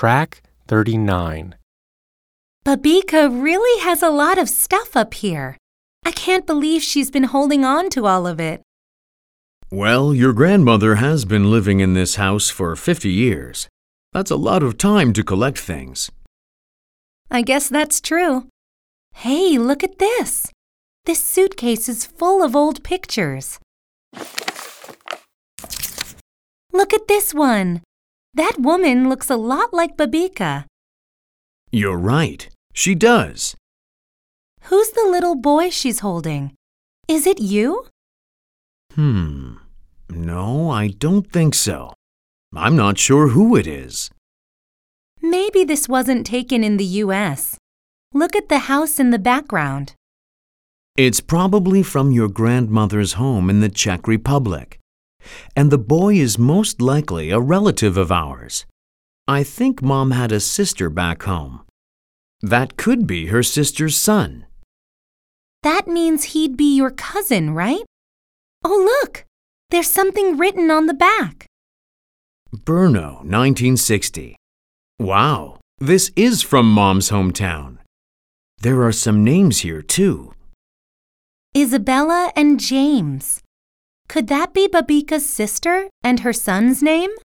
Track 39. Babika really has a lot of stuff up here. I can't believe she's been holding on to all of it. Well, your grandmother has been living in this house for 50 years. That's a lot of time to collect things. I guess that's true. Hey, look at this. This suitcase is full of old pictures. Look at this one. That woman looks a lot like Babika. You're right. She does. Who's the little boy she's holding? Is it you? No, I don't think so. I'm not sure who it is. Maybe this wasn't taken in the U.S. Look at the house in the background. It's probably from your grandmother's home in the Czech Republic. And the boy is most likely a relative of ours. I think Mom had a sister back home. That could be her sister's son. That means he'd be your cousin, right? Oh, look! There's something written on the back. Brno, 1960. Wow, this is from Mom's hometown. There are some names here, too. Isabella and James. Could that be Babika's sister and her son's name?